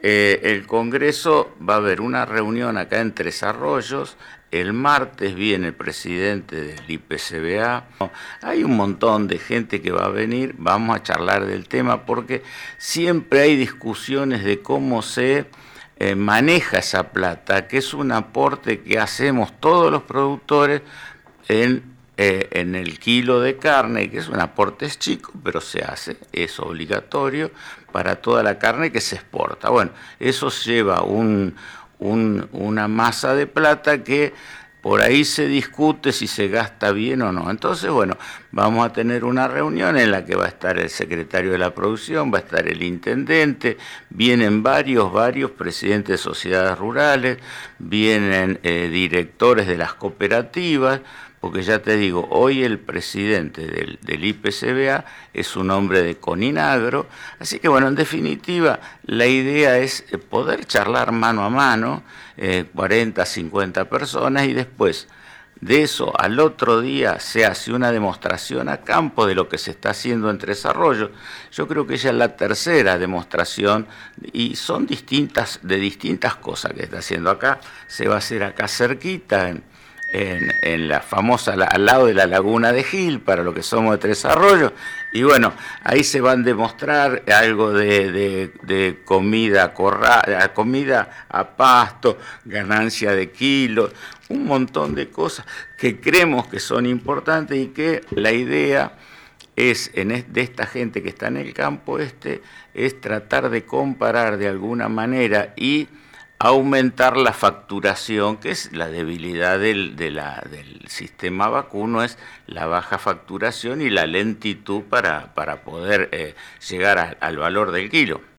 el Congreso va a haber una reunión acá en Tres Arroyos. El martes viene el presidente del IPCBA. Hay un montón de gente que va a venir. Vamos a charlar del tema porque siempre hay discusiones de cómo se maneja esa plata, que es un aporte que hacemos todos los productores en el kilo de carne, que es un aporte chico, pero se hace, es obligatorio para toda la carne que se exporta. Bueno, eso lleva una masa de plata que por ahí se discute si se gasta bien o no. Entonces, bueno, vamos a tener una reunión en la que va a estar el secretario de la producción, va a estar el intendente, vienen varios presidentes de sociedades rurales, vienen directores de las cooperativas, porque ya te digo, hoy el presidente del IPCBA es un hombre de Coninagro, así que bueno, en definitiva, la idea es poder charlar mano a mano, 40, 50 personas, y después de eso al otro día se hace una demostración a campo de lo que se está haciendo en Tres Arroyos. Yo creo que ya es la tercera demostración y son de distintas cosas que está haciendo acá. Se va a hacer acá cerquita, en la famosa, al lado de la Laguna de Gil, para lo que somos de Tres Arroyos, y bueno, ahí se van a demostrar algo de comida comida a pasto, ganancia de kilos, un montón de cosas que creemos que son importantes y que la idea es, de esta gente que está en el campo es tratar de comparar de alguna manera y aumentar la facturación, que es la debilidad del sistema vacuno, es la baja facturación y la lentitud para poder llegar al valor del kilo.